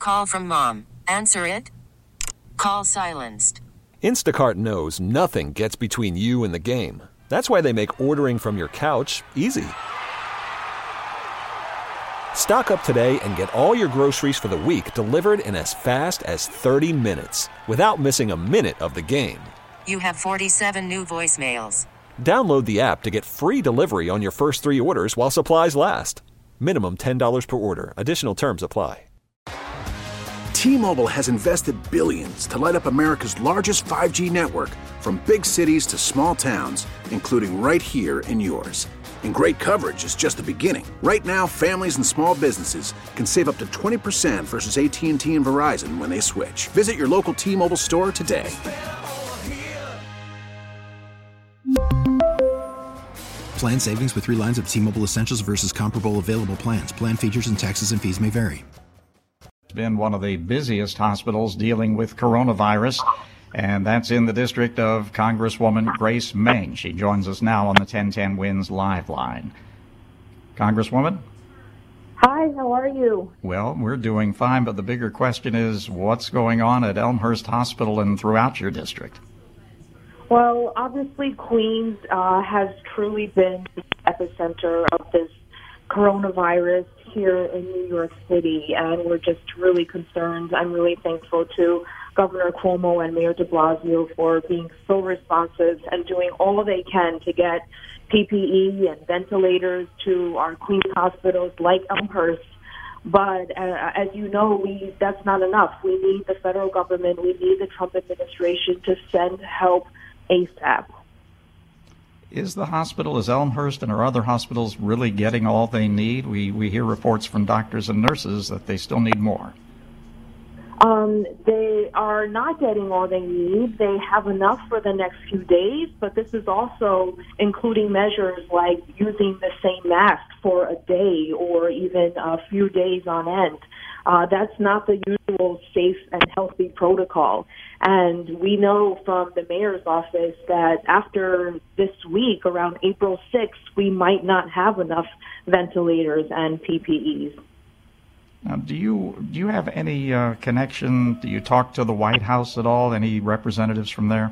call from mom. Answer it. Call silenced. Instacart knows nothing gets between you and the game. That's why they make ordering from your couch easy. Stock up today and get all your groceries for the week delivered in as fast as 30 minutes without missing a minute of the game. You have 47 new voicemails. Download the app to get free delivery on your first 3 orders while supplies last. Minimum $10 per order. Additional terms apply. T-Mobile has invested billions to light up America's largest 5G network, from big cities to small towns, including right here in yours. And great coverage is just the beginning. Right now, families and small businesses can save up to 20% versus AT&T and Verizon when they switch. Visit your local T-Mobile store today. Plan savings with 3 lines of T-Mobile Essentials versus comparable available plans. Plan features and taxes and fees may vary. It's been one of the busiest hospitals dealing with coronavirus, and that's in the district of Congresswoman Grace Meng. She joins us now on the 1010 Wins Live line. Congresswoman? Hi, how are you? Well, we're doing fine, but the bigger question is what's going on at Elmhurst Hospital and throughout your district? Well, obviously Queens has truly been the epicenter of this coronavirus here in New York City, and we're just really concerned. I'm really thankful to Governor Cuomo and Mayor de Blasio for being so responsive and doing all they can to get PPE and ventilators to our Queens hospitals like Elmhurst. But as you know, that's not enough. We need the federal government, we need the Trump administration to send help ASAP. Is Elmhurst and our other hospitals really getting all they need? We hear reports from doctors and nurses that they still need more. They are not getting all they need. They have enough for the next few days, but this is also including measures like using the same mask for a day or even a few days on end. That's not the usual safe and healthy protocol. And we know from the mayor's office that after this week, around April 6th, we might not have enough ventilators and PPEs. Now, do you have any connection? Do you talk to the White House at all? Any representatives from there?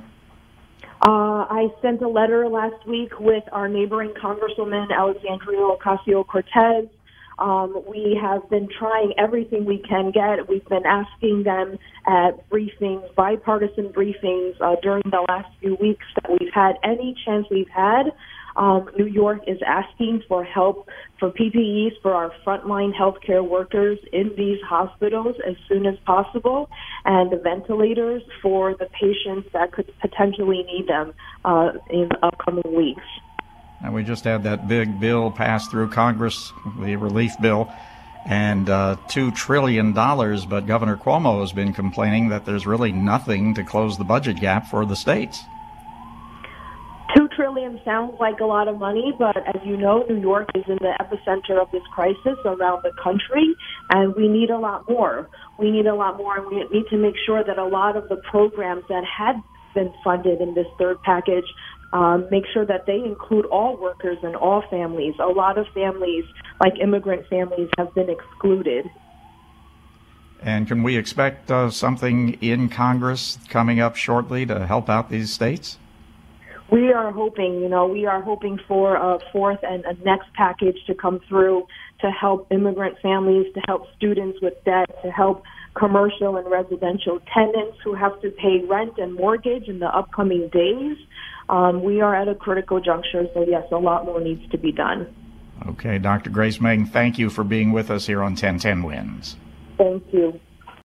I sent a letter last week with our neighboring Congresswoman, Alexandria Ocasio-Cortez. We have been trying everything we can get. We've been asking them at briefings, bipartisan briefings, during the last few weeks that we've had. Any chance we've had, New York is asking for help for PPEs for our frontline healthcare workers in these hospitals as soon as possible, and the ventilators for the patients that could potentially need them in upcoming weeks. And we just had that big bill passed through Congress, the relief bill, and $2 trillion, but Governor Cuomo has been complaining that there's really nothing to close the budget gap for the states. $2 trillion sounds like a lot of money, but as you know, New York is in the epicenter of this crisis around the country, and we need a lot more. We need a lot more, and we need to make sure that a lot of the programs that had been funded in this third package make sure that they include all workers and all families. A lot of families, like immigrant families, have been excluded. And can we expect something in Congress coming up shortly to help out these states? We are hoping, for a fourth and a next package to come through to help immigrant families, to help students with debt, to help commercial and residential tenants who have to pay rent and mortgage in the upcoming days. We are at a critical juncture, so yes, a lot more needs to be done. Okay, Dr. Grace Meng, thank you for being with us here on 1010 Wins. Thank you.